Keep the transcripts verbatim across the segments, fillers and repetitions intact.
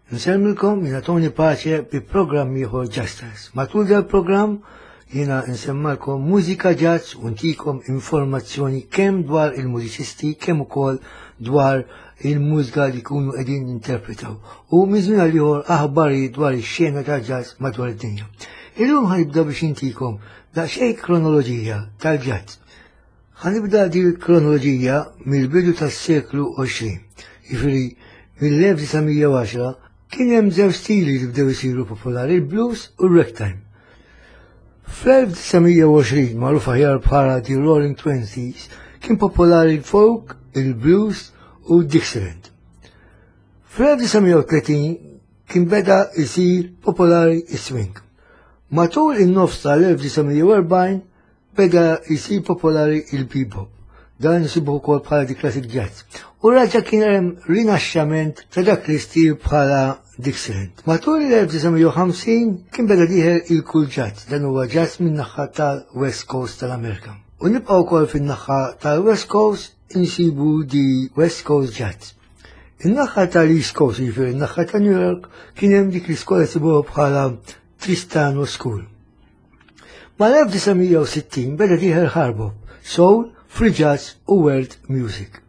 Nsemmilkom jina Tony Pace bi program ieħor Justice. Matul dal-program jina nsemmalkom mużika jazz u ntikom informazzjoni kemm dwar il-mużiċisti kemm ukoll dwar il-mużika li kunu qegħdin interpretaw. U miżmina ieħor aħbari dwar ix-xena ta' jazz madwar id-dinja. Illum ħanibda biex intikom daqsxejn kronoloġija tal-jazz. Ħanibda din il-kronoloġija mill-bidu tas-seklu għoxrin. Jiġifieri mill-elf tisamija u għaxra kien hemm żewġ stili li bdew isiru popolari, il-blues u r-ragtime. Fl-elf tisamija u għoxrin magħruf aħjar bħala The Roaring Twenties kien popolari il-folk, il-blues u d-Dixieland. Fl-elf tisamija u tletin kien beda jsir popolari is-swing. Matul in-nofs tal-elf tisamija u erbgħin beda jsir popolari il-bebop. Dan nisibuh ukoll bħala di classic jazz. U raġa kien hemm rinaxxament ta' dak li stil bħala Dixieland. Matul l-elf tisamija u ħamsin kien beda dieħel il-cool jazz, dan huwa jazz min-naħa tal-West Coast tal-Amerika. U nibqgħu wkoll fin-naħa tal-West Coast insibu di West Coast jazz. In-naħa tal-East Coast, jiġifieri in-naħa ta' New York, kien hemm dik l-iskola sibuha bħala Tristano School. Mal-elf tisamija u sittin beda dieħel hard bop, soul, free jazz u world music.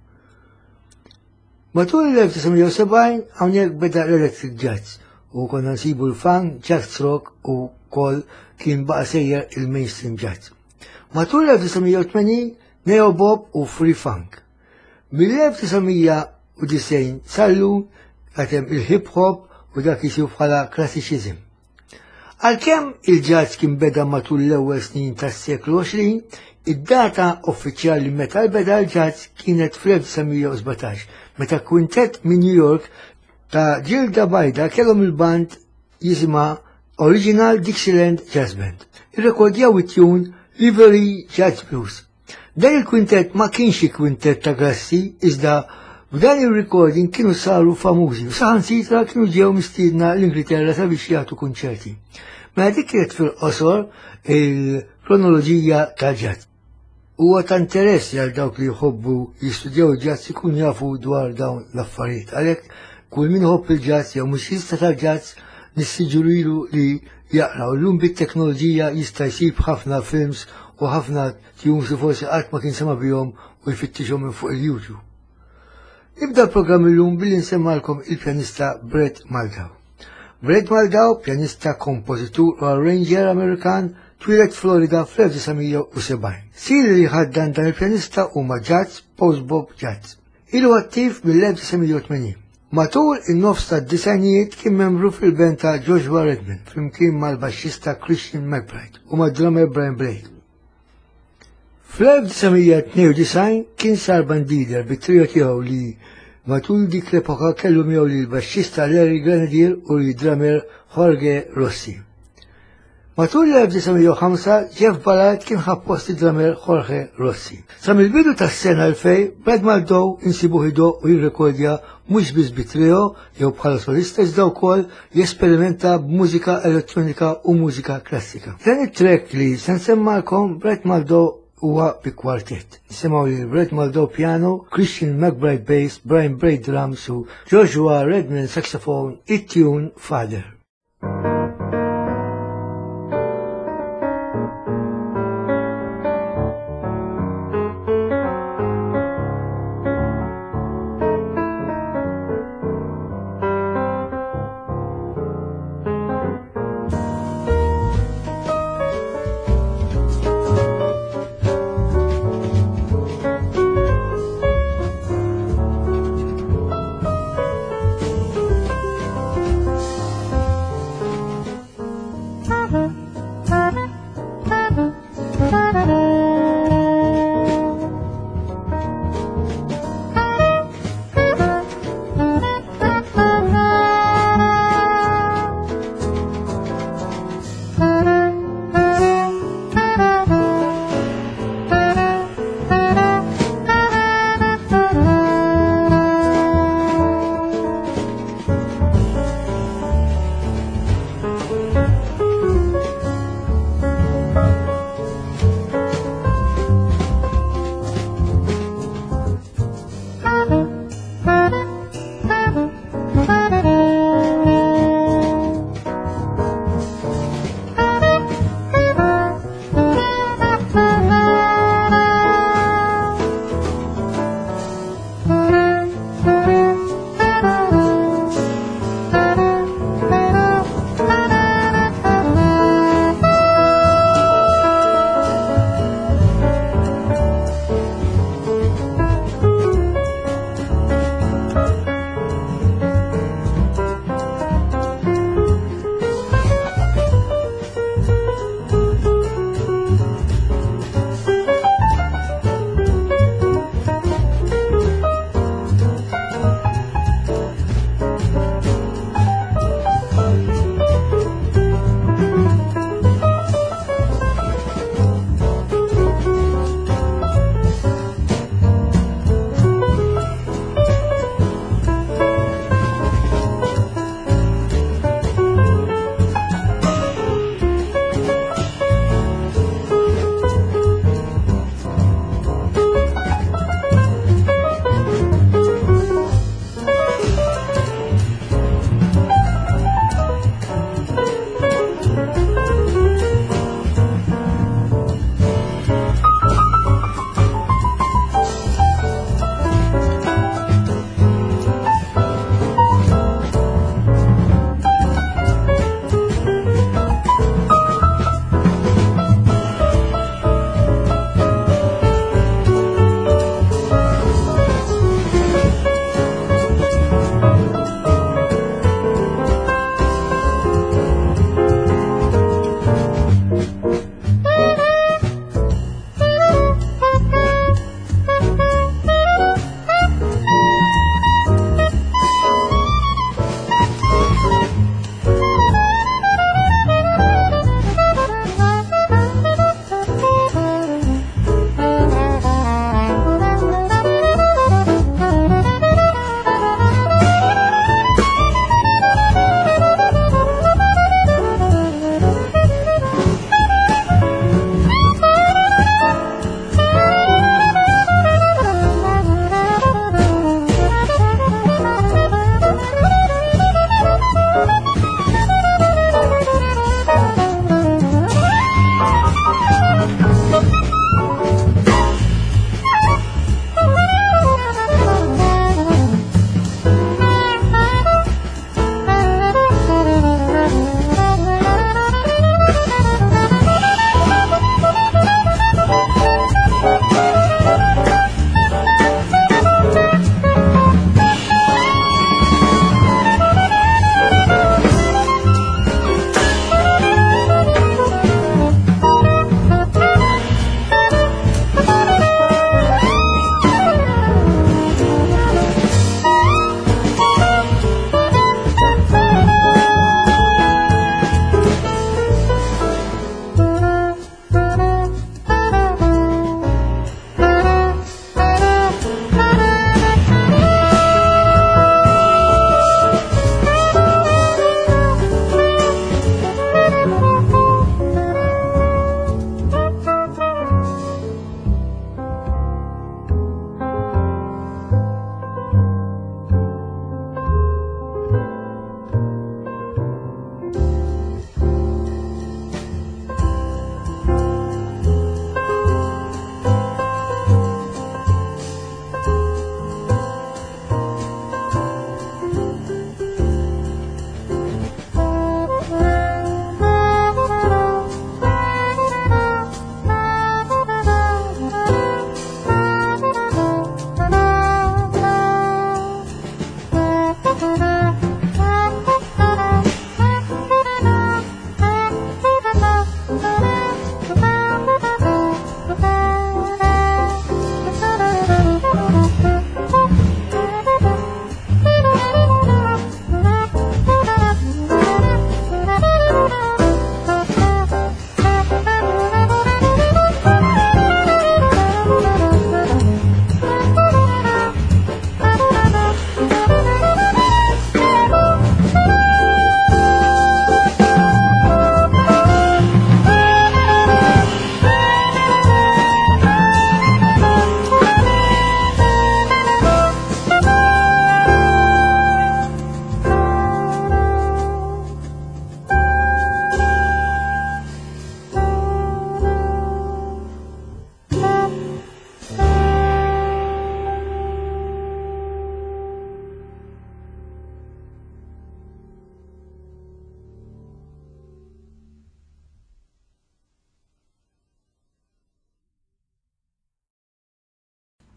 Matul l-elf tisamija u sebgħin hawnhekk beda l-electric jazz u konna nsibu l-funk, jazz rock u wkoll kien baqa' sejjer il-mainstream jazz. Matul l-elf tisamija u tmenin neo bop u free funk. Mill-elf tisamija u disgħin sal-lum qed hemm il-hip hop u dak jisir bħala classicism. Għalkemm il-jazz kien beda matul l-ewwel snin tas-seklu għoxrin, id-data uffiċjali meta beda l-jazz kienet fl-elf tisamija u sbatax, meta kwintett minn New York ta' ġilda bajda kellhom il-band jisimha Original Dixieland Jazz Band. Irrekordjaw it-tune Livery Jazz Blues. Dan il-kwintett ma kienx kwintett ta' grassi, iżda b'dan il-recording kienu saru famużi u saħansitra kienu ġew mistiedna l-Ingilterra sabiex jagħtu kunċerti. Mela dik kienet fil-qosor il-kronoloġija tal-jazz. Huwa ta' interessi għal dawk li jħobbu jistudjaw il-jazz ikun jafu dwar dawn l-affarijiet. Għalhekk kull min iħobb il-jazz jew mużiċista tal-jazz nissiġġurilu li jaqraw. Llum bit-teknoloġija jista' jsib ħafna films u ħafna tunes li forsi qatt ma kien sema bihom u jfittixhom minn fuq il-YouTube. Nibda l-programm illum billi nsemmalkom il-pjanista Brett Maldau. Brett Maldau, pjanista, kompożitur u arranger Amerikan, twilet Florida fl-elf tisamija u sebgħin. Stili li ħaddan dan il-pjanista huma jazz, post-bop jazz. Ilu attiv mill-elf tisamija u tmenin. Matul in-nofs tad-disajnijiet kien membru fil-band ta' Joshua Redman flimkien mal-baxxista Christian McBride u mad-drummer Brian Blade. Fl-elf tisamija u tnejn u disgħin kien sar bandider bit-trio tiegħu li matul dik l-epoka kellu miegħu li l-baxxista Larry Grenadier u l-drummer Jorge Rossi. Matul l-elf tisamija u ħamsa Jeff Ballard kien ħabb post id-drummer Jorge Rossi. Sa mill-bidu tas-sena elfejn Brett Maldau insibu ħidu u jirrekordja mhux biss bit-trio jew bħala solista iżda wkoll jesperimenta b'mużika elettronika u mużika klassika. Dan it-track li se nsemmalkom Brett Maldau huwa bi kwartett. Nisimgħu li Brett Maldau piano, Christian McBride bass, Brian Blade drums u Joshua Redman saxophone, it-tune Father.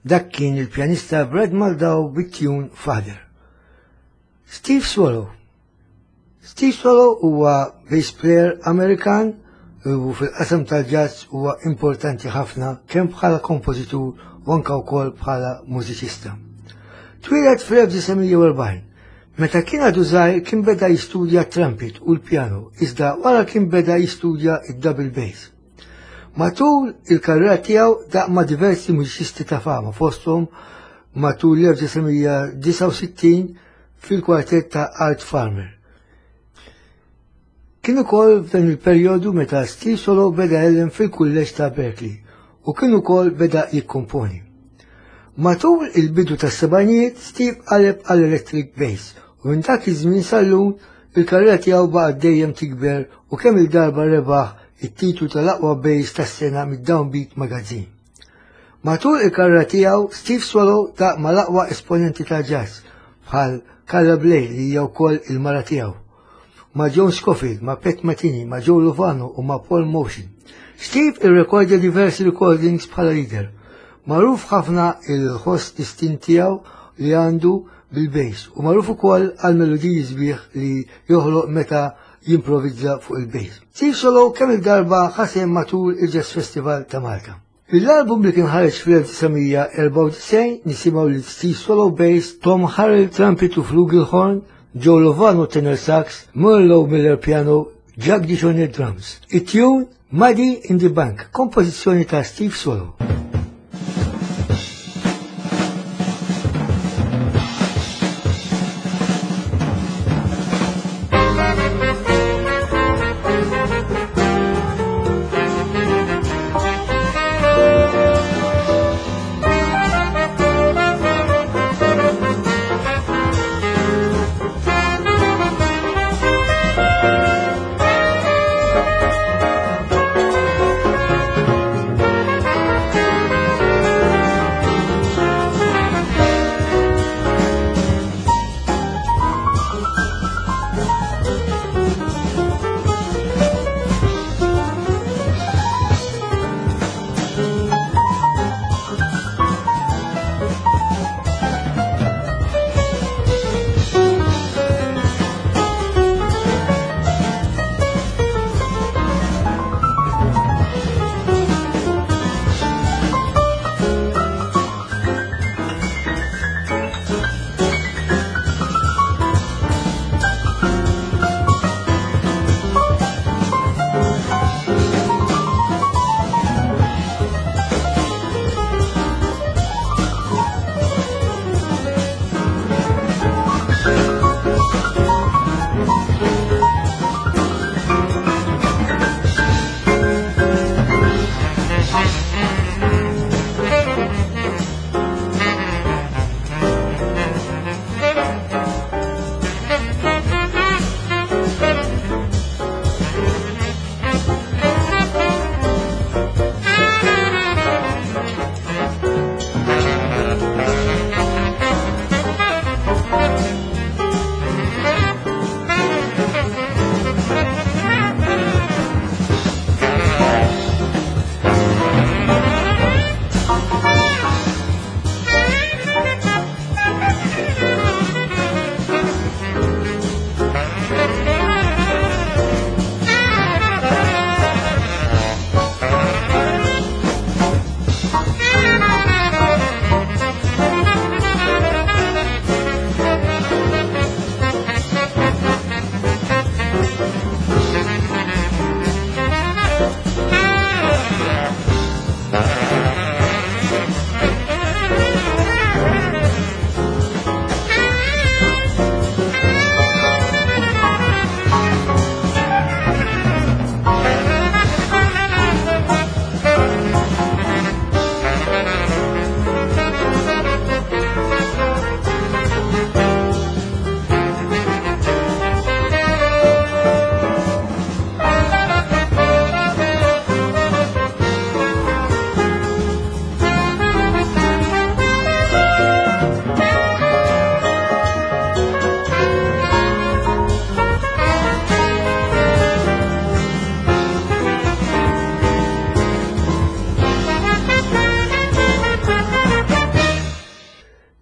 dak kien il-pjanista Brad Mehldau bit-tune Father. Steve Swallow. Steve Swallow huwa bass player Amerikan u fil-qasam tal-jazz huwa importanti ħafna kemm bħala kompożitur u anke wkoll bħala mużiċista. Twieled fl-elf tisa' u erbgħin. Meta kien għadu żgħir kien beda jistudja trumpet u l-pjano, iżda wara kien beda jistudja id-double bass. Matul il-karriera tiegħu daq ma' diversi mużiċisti ta' fama fosthom matul l-elf tisa' disa' u sittin fil-kwartett ta' Art Farmer. Kien ukoll f'dan il-perjodu meta Steve Swallow beda jgħallem fil-kulleġġ ta' Berkeley u kien ukoll beda jikkomponi. Matul il-bidu tas-sebgħinijiet Steve qaleb għall-electric bass u minn dak iż-żmien sal-lum il-karriera tiegħu baqgħet dejjem tikber u kemm il-darba rebaħ it-titlu tal-aqwa bass tas-sena mid-Downbeat Magazine. Matul il-karriera tiegħu Steve Swallow taq mal-aqwa esponenti ta' jazz bħal Carla Bley li hija wkoll il-mara tiegħu, ma' John Scofield, ma' Pat Metheny, ma' Joe Lovano u ma' Paul Motion. Steve irrekordja diversi recordings bħala leader. Magħruf ħafna il-ħoss distint tiegħu li għandu bil-bass u magħruf ukoll għal melodiji sbieħ li joħloq meta jimprovizza fuq il-bass. Steve Swallow kemm il-darba ħasem matul il-Jazz Festival ta' Malta. Fil-album li kien ħareġ fl-elf tisa' erba' u tisgħin nisimgħu lil Steve Swallow bass, Tom Harrell trumpet u flugelhorn, Joe Lovano tenor sax, Merlo Miller piano, Jack DeJohnette drums. It-tune Muddy in the Bank, kompożizzjoni ta' Steve Swallow.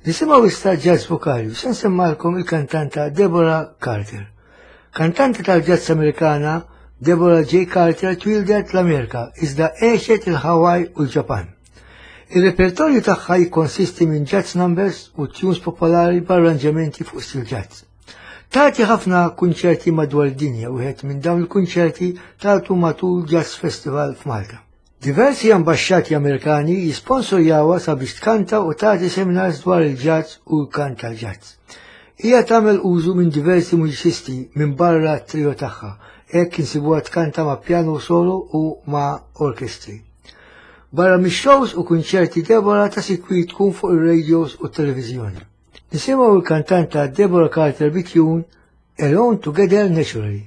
Nisimaw issa jazz vokali u se nsemmalkom il-kantanta Deborah Carter. Kantanta tal-jazz Amerikana Deborah J. Carter twildet l-Amerika iżda għexet il-Hawaii u l-Ġapan. Il-repertorju tagħha jikkonsisti minn jazz numbers u tunes popolari b'arranġamenti fuq stil jazz. Tagħti ħafna kunċerti madwar id-dinja u wieħed minn dawn il-kunċerti tagħtu matul Jazz Festival f'Malta. Diversi ambaxxati Amerikani jisponsorjawha sabiex tkanta u tagħti seminars dwar il-jazz u l-kant tal-jazz. Hija tagħmel użu minn diversi muġiċisti minn barra t-trio tagħha, hekk insibuha tkanta ma' pjano solo u ma' orkestri. Barra mix-shows u kunċerti Deborah ta' sikwit tkun fuq ir-radios u t-televiżjoni. Nisimgħu l-kantanta Deborah Carter bitjun Alone Together Naturally.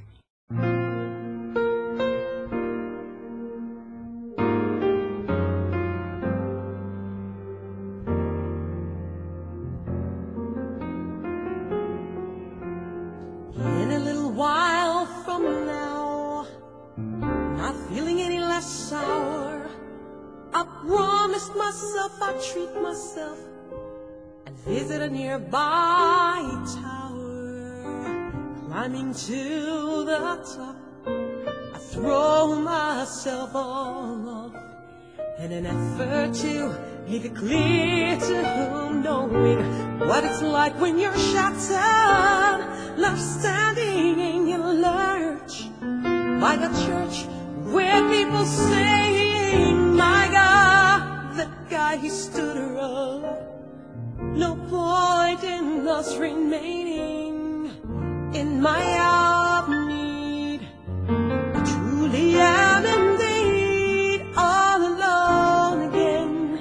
In a little while from now, not feeling any less sour, I promised myself I'd treat myself and visit a nearby tower. Climbing to the top, I throw myself all off in an effort to leave it clear to whom, knowing what it's like when you're shattered, left standing in your lurch by the church where people saying, my God, that guy he stood her up. No point in us remaining in my hour of need. I truly am indeed all alone again,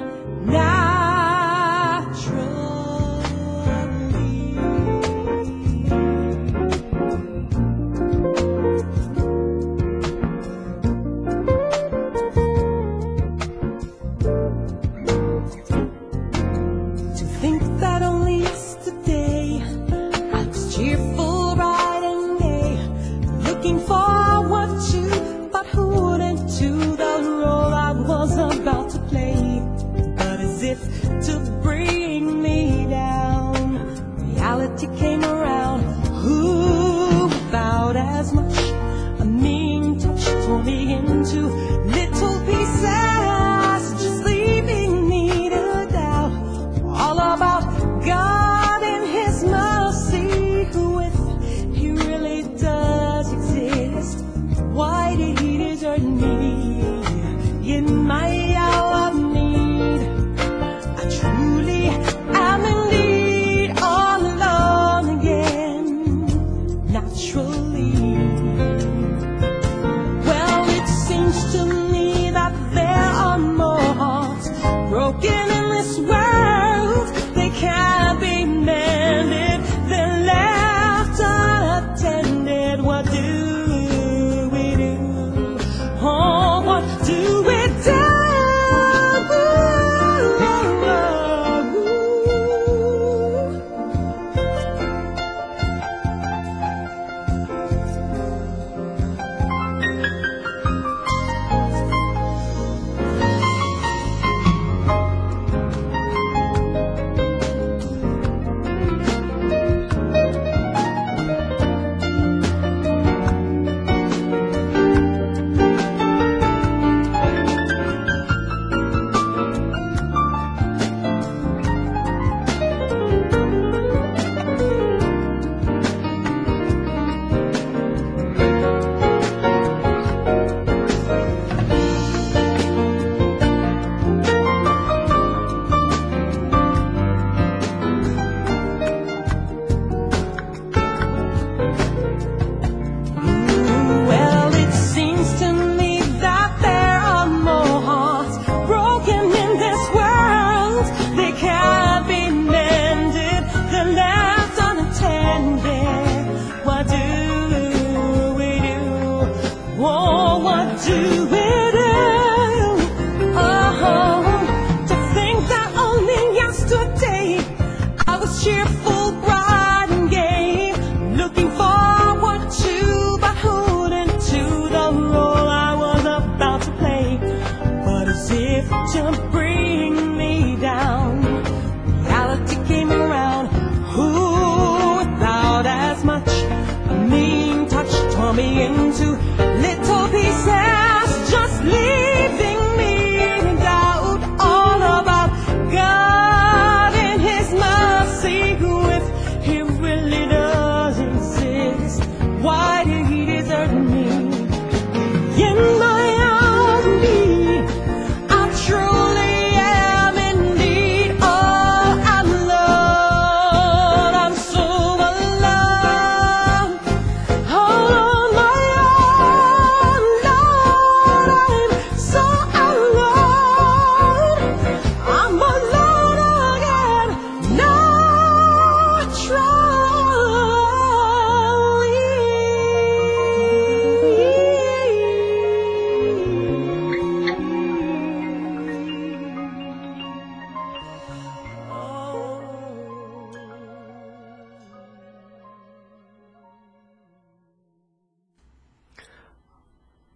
naturally. To think that only yesterday I was cheerful, bright and gay, looking forward to, but who wouldn't, to the role I was about to play. But as if to bring me down, reality came around. Who about as much a mean touch tore me into little pieces, just leaving me to doubt all about God and His mercy. Who, if He really does exist, why did He desert me in my hour of need? I truly am indeed all alone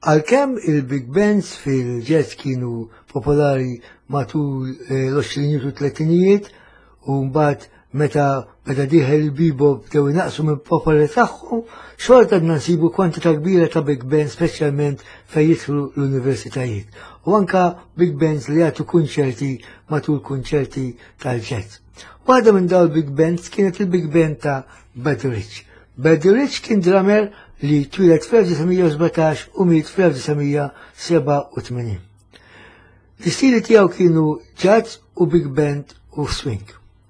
Għalkemm il-big bands fil-jazz kienu popolari matul eh, l-għoxrinijiet u tletinijiet u mbagħad meta meta diħel il-bebop dew naqsu minn popolari tagħhom, xorta nsibu kwantità kbira ta' big bands speċjalment fejn jidħlu l-universitajiet. U anka big bands li jagħtu kunċerti matul kunċerti tal-jazz. Waħda minn dawn il-big bands kienet il-big band ta' Buddy Rich. Buddy Rich kien drummer li twilet fl-1917 u miet fl-1987. L-istili tiegħu kienu jazz u big band u swing.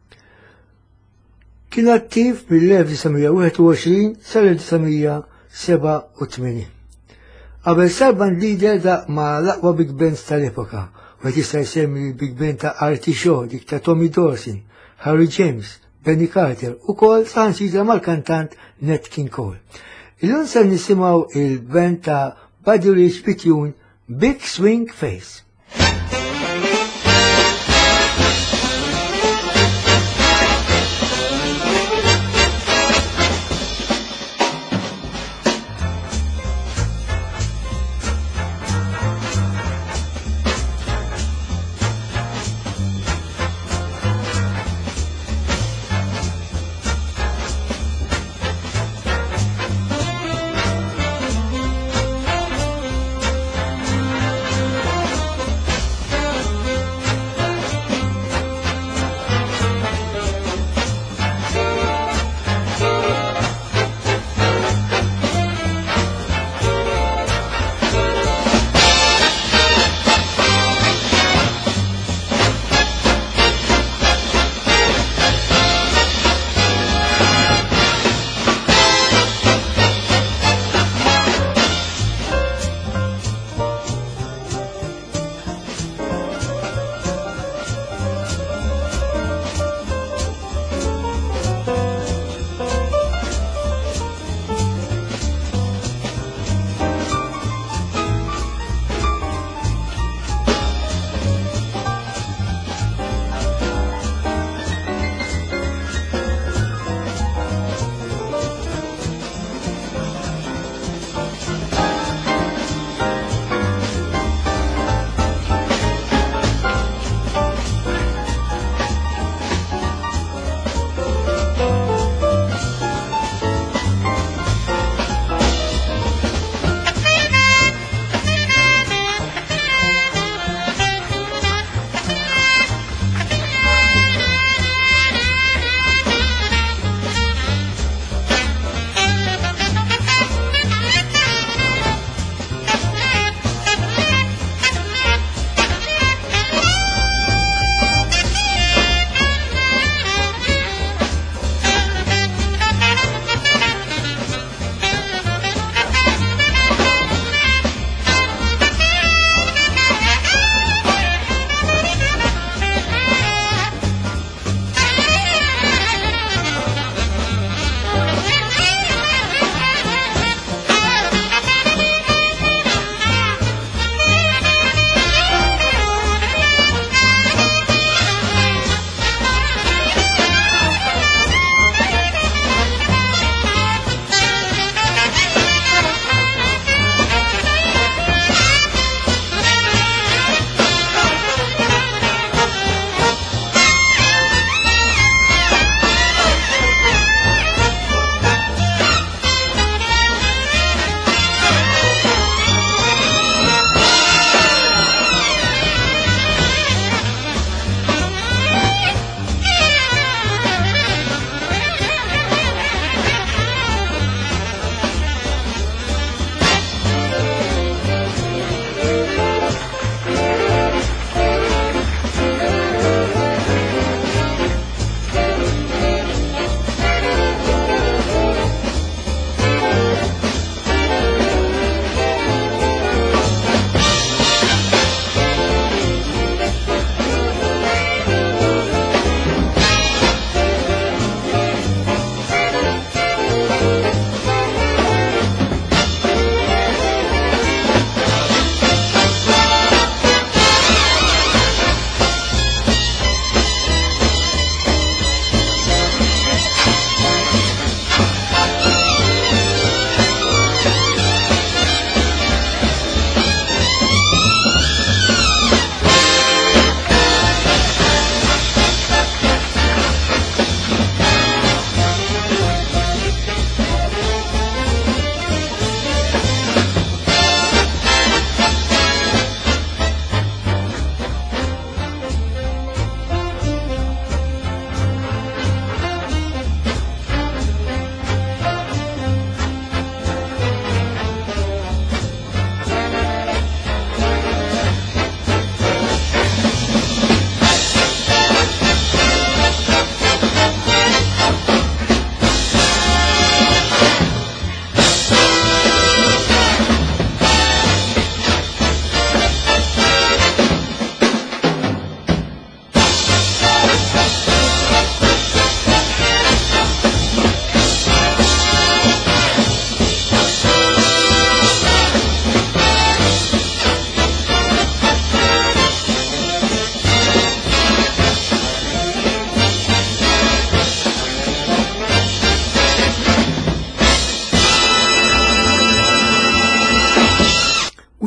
Kien attiv mill-1921 sal-1987. Qabel sar band leader da ma l-aqwa big bands tal-epoka, u qed jista' jsemmi big band ta' Artie Shaw, dik ta' Tommy Dorsey, Harry James, Benny Carter u kol saħansitra mal-kantant Nat King Cole. Illum se nisimgħu il-band ta' Buddy Rich bitjun Big Swing Face.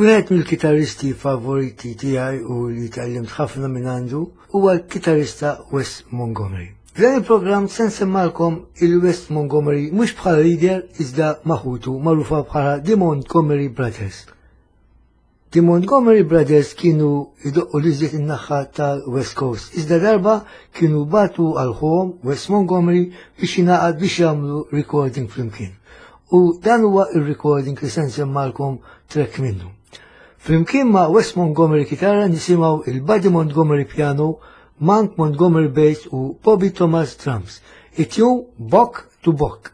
Wieħed mill-kitarristi favoriti tiegħi u li tgħallimt ħafna minn għandu huwa l-kitarrista Wes Montgomery. F'dan il-programm se nsemmalkom il-Wes Montgomery mhux bħala leader iżda maħutu magħrufa bħala The Montgomery Brothers. The Montgomery Brothers kienu idoqqu l-iżjed in-naħa tal-West Coast, iżda darba kienu batu għal-ħom Wes Montgomery biex jingħaqad biex jagħmlu recording flimkien. U dan huwa il-recording li se nsemmalkom track minnu. Flimkien ma' Wes Montgomery kitarra nisimgħu il-Buddy Montgomery piano, Monk Montgomery bass u Bobby Thomas drums. It-tune Bok to Bok.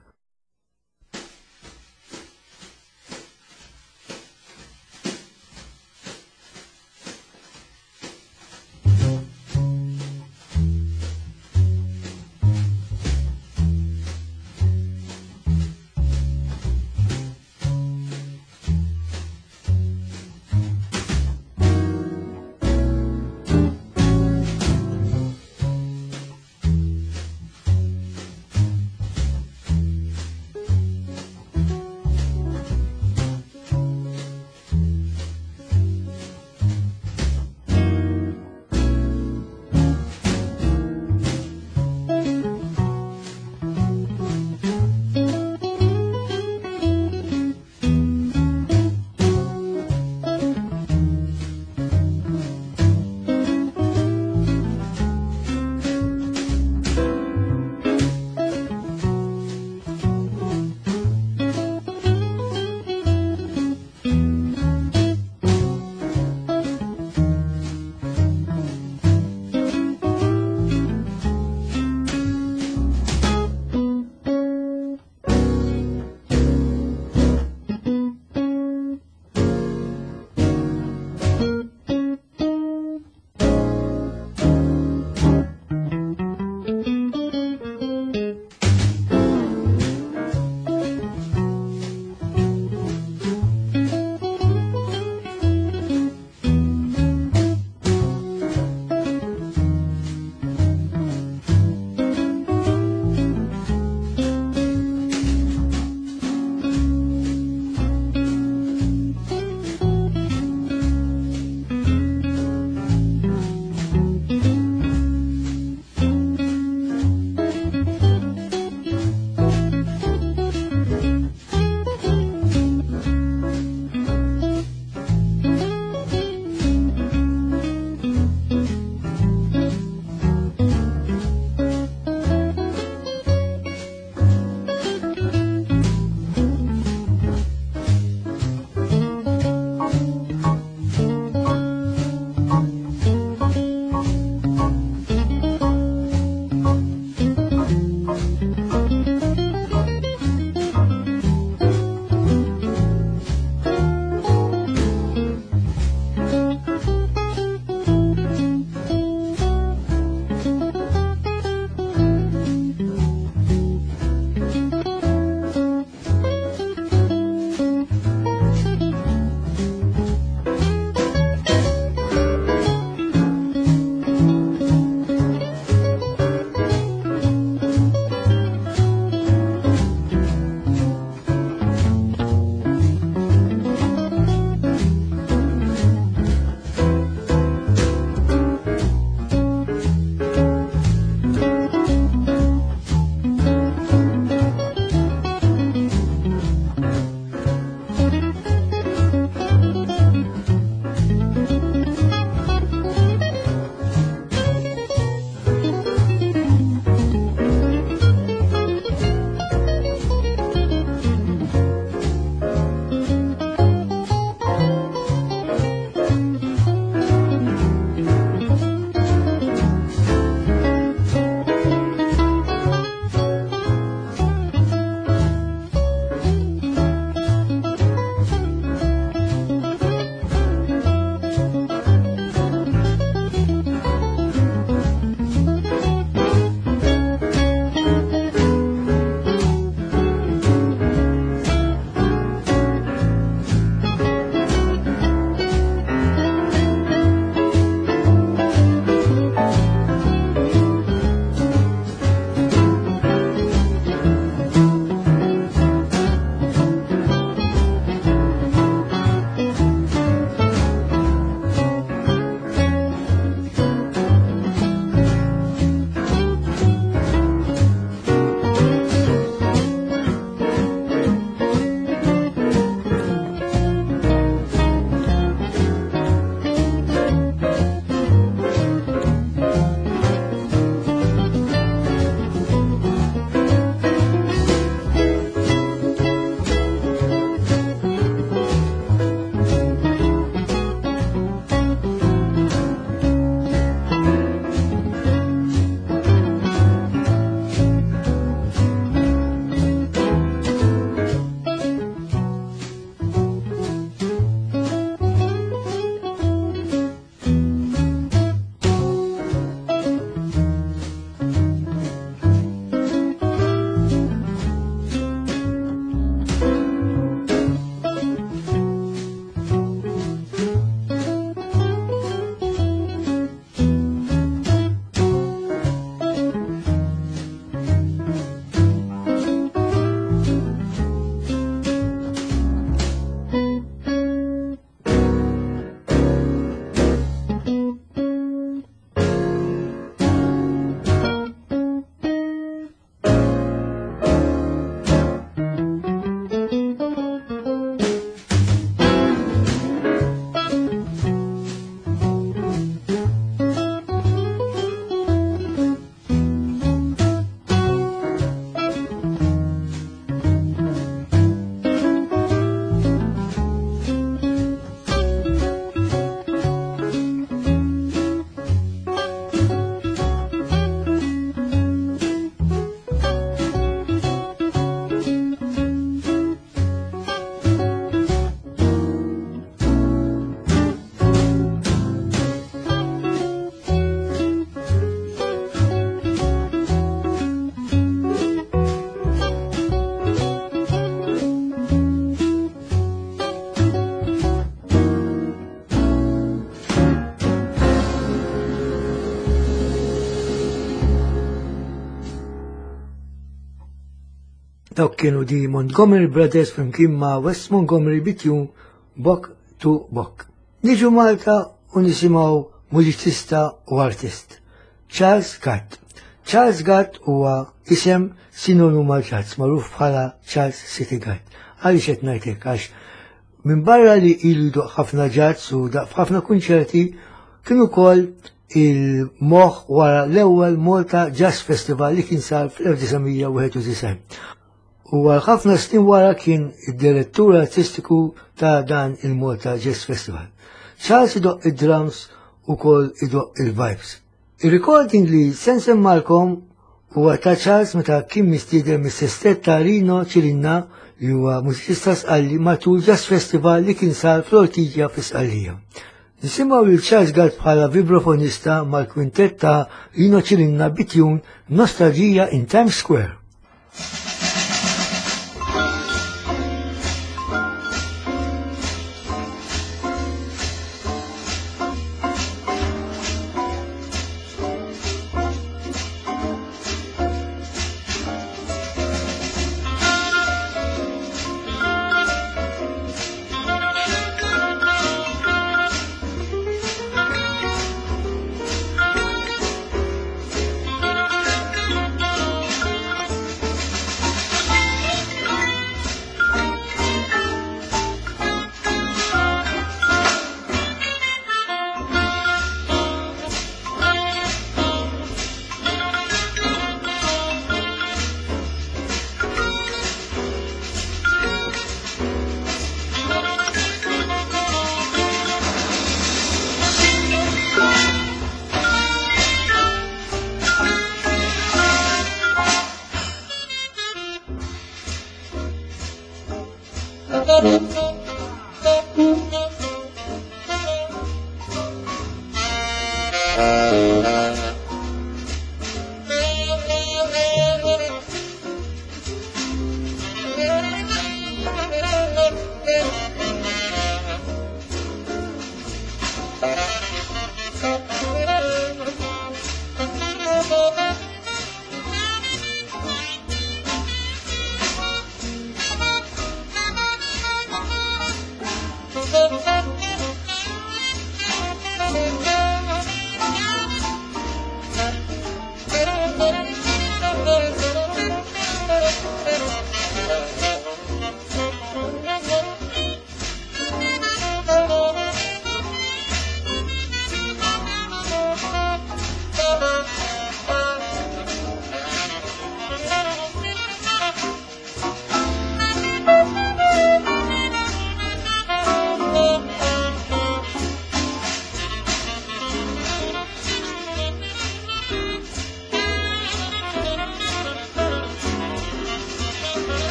Dawk kienu di Montgomery Brothers flimkien ma' West Montgomery Bithune Bok to Bok. Niġu Malta u nisimgħu mużiċista u artist. Charles Gatt. Charles Gatt huwa isem sinonimu mal jazz, magħruf bħala Charles City Gatt. Għaliex qed ngħidlek għax minn barra li ilu jdoq ħafna jazz u daq ħafna kunċerti kienu wkoll il-moħħ wara l-ewwel Malta Jazz Festival li kien sar fl-1991. U għal ħafna snin wara kien id-direttur artistiku ta' dan il-Malta Jazz Festival. Charles idoq id-drums u kol idoq il-vibes. Il-recording li sensen malkom huwa ta' Charles meta kien mistieden mis-sestet ta' Rino Cirinna li huwa mużiċista sqalli matul Jazz Festival li kien sar fl-Ortigia fis-Sqallija. Nisimgħu lil Charles Gatt bħala vibrofonista mal-kwintett ta' Rino Cirinna Bithune Nostalgia in Times Square.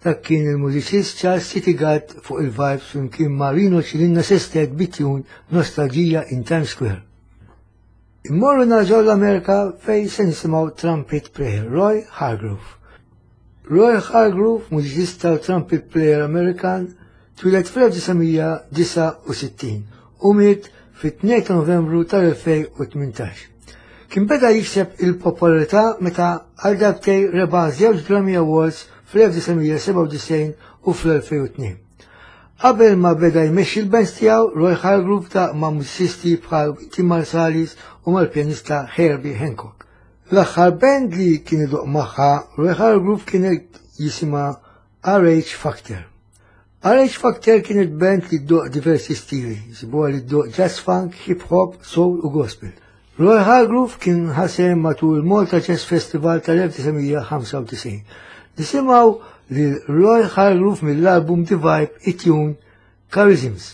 dak kien il-mużiċist Charles Citigat fuq il-vibes flimkien ma' Rino Ċilinna Sestet bitjun Nostalġija in Times Square. Immorru naġaw l-Amerika fej se nisimgħu trumpet player Roy Hargrove. Roy Hargrove, mużiċista u trumpet player Amerikan, twilet fl-1969 u miet fit-tnejn ta' Novembru tal-elfejn-u-tmintax. Kien beda jikseb il-popolarità meta għal darbtej reba' żewġ Grammy Awards fl-1997 u fl-elfejn u tnejn. Qabel ma beda jmexxi l-bands tiegħu, Roy Hargrove ta' ma' mużiċisti bħal Wynton Marsalis u mal-pjanista Herbie Hancock. L-aħħar band li kien iduq magħha Roy Hargrove kienet jisimha R H Factor. R H Factor kienet band li ddoq diversi stili, jisibuha li ddoq jazz funk, hip hop, soul u gospel. Roy Hargrove kien ħasem matul il-Malta Jazz Festival tal-1995. Nisimgħu lil Roy Hargrove mill-album The Vibe it-tune Charisms.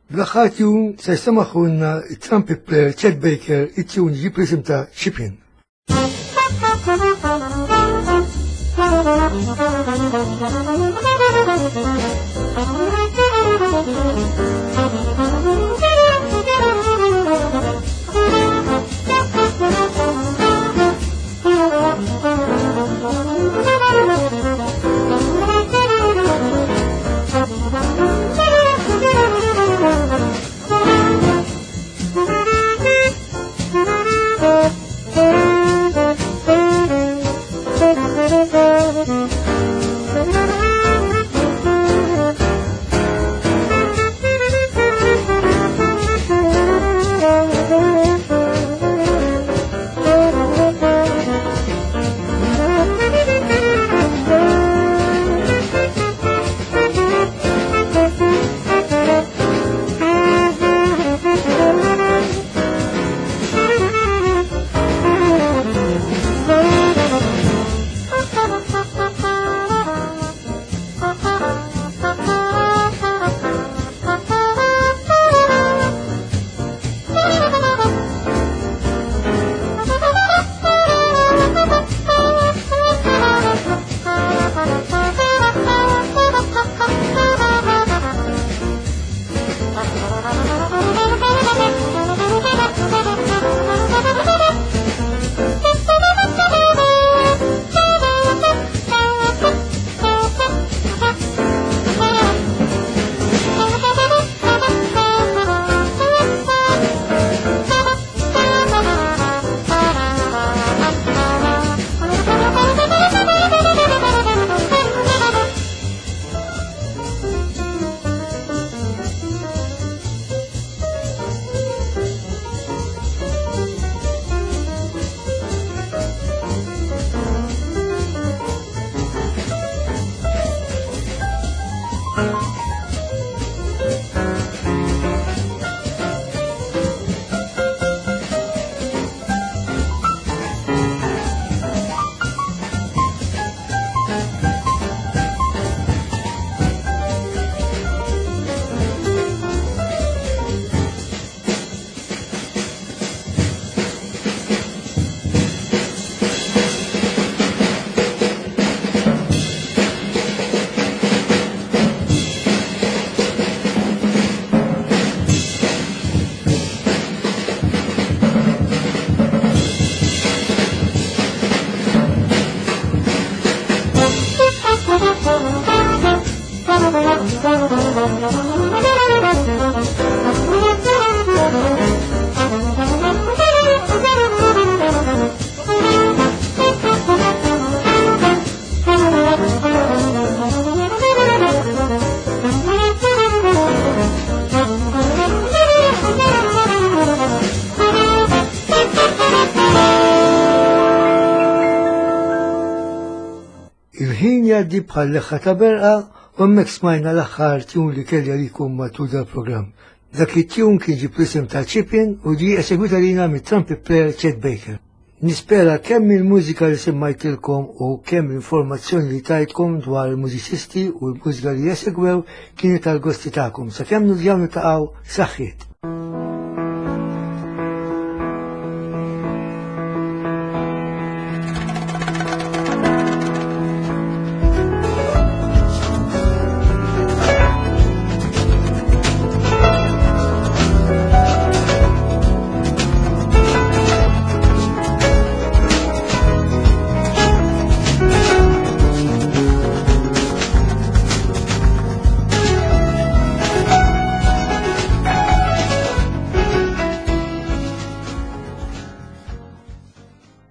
Bl-aħħar tjun se jistamaħu lna trumpet player Chet Baker, it-tjun jġib l-isem ta' Chippin. Il-ħin jaddi bħal leħħa ta' berqa u hemmhekk smajna l-aħħar tjun li kelli għalikum matul dal-programm. Dak it-tjun kien ġib l-isem ta' Chippin u ġie esegwita lina mit-trumpet player Chet Baker. Nispera kemm il-mużika li semmajtilkom u kemm l-informazzjoni li tajtkom dwar il-mużiċisti u l-mużika li jesegwew kienet tal-gosti tagħkom. Sakemm nirġgħu niltaqgħu saħħiet.